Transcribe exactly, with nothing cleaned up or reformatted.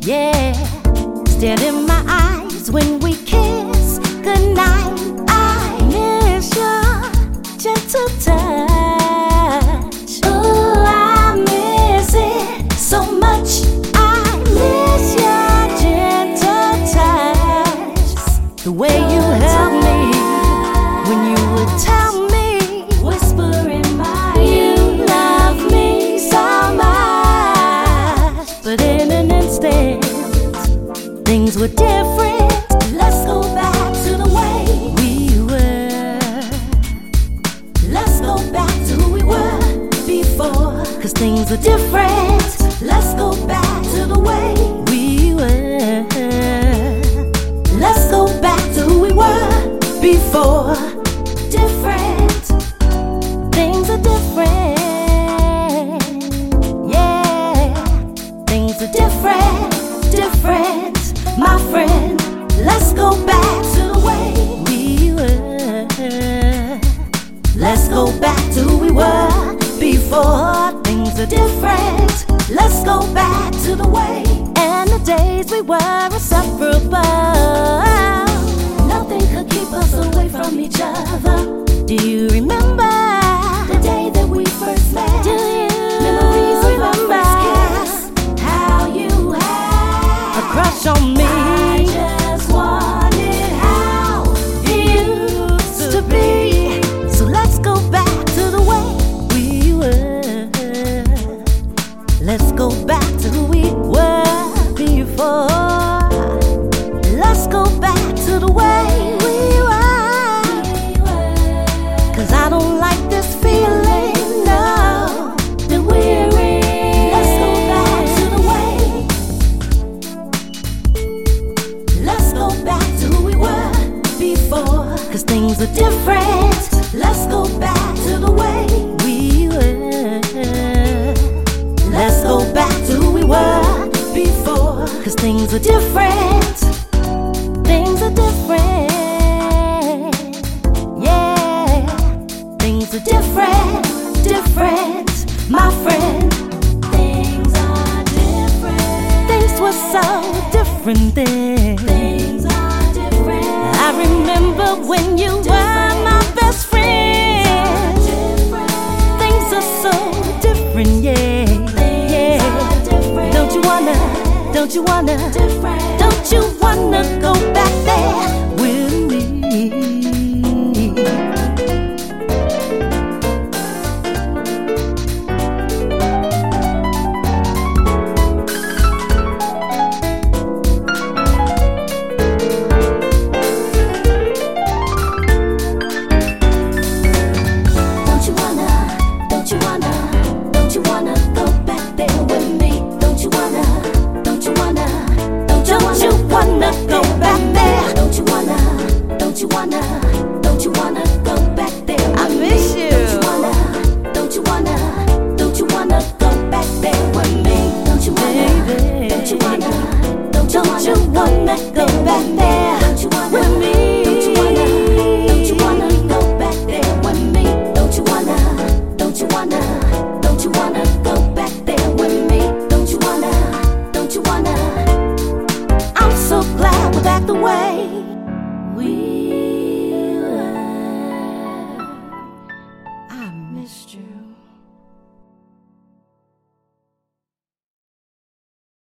Yeah, stared in my eyes when we kiss goodnight. I miss your gentle touch. Ooh, I miss it so much. I miss your gentle touch. The way you held me when you would tell me, whisper in my ear, you love me so much. But in an instant, things were different. Let's go back to the way we were. Let's go back to who we were before. Cause things are different. Let's go back to the way we were. Let's go back to who we were before. Different. Things are different. Yeah. Things are different. Different. My friend, let's go back to the way we were. Let's go back to who we were before. Things are different. Let's go back to the way and the days we were inseparable. Nothing could keep us away from each other. Do you remember the day that we first met? Do you Memories remember of our first kiss? How you had a crush on me. I just wanted how it used to be. So let's go back to the way we were. Let's go back to who we were before. Let's go back to the way we were. Cause I don't like this feeling, no, that we're in. Let's go back to the way. Let's go back to who we were before. Cause things are different. Let's go back to the way we were. Let's go back to who we were before. Cause things are different. Things are different. Yeah. Things are different. Different. My friend. Things are different. Things were so different then. Things are different. I remember when you were my best friend. Things are so different, yeah. Yeah. Don't you wanna, don't you wanna, don't you wanna go back there with me? Don't you wanna, don't you wanna, don't you wanna go back there with me? Don't you wanna, don't you wanna, don't you wanna, don't you wanna go back there? Don't you wanna, don't you wanna, don't you wanna go back there with me? I miss you. Don't you wanna, don't you wanna, don't you wanna go back there with me? Don't you wanna, don't you wanna, don't you wanna go back there with me? Don't you wanna, don't you wanna go back there with me? Don't you wanna, don't you wanna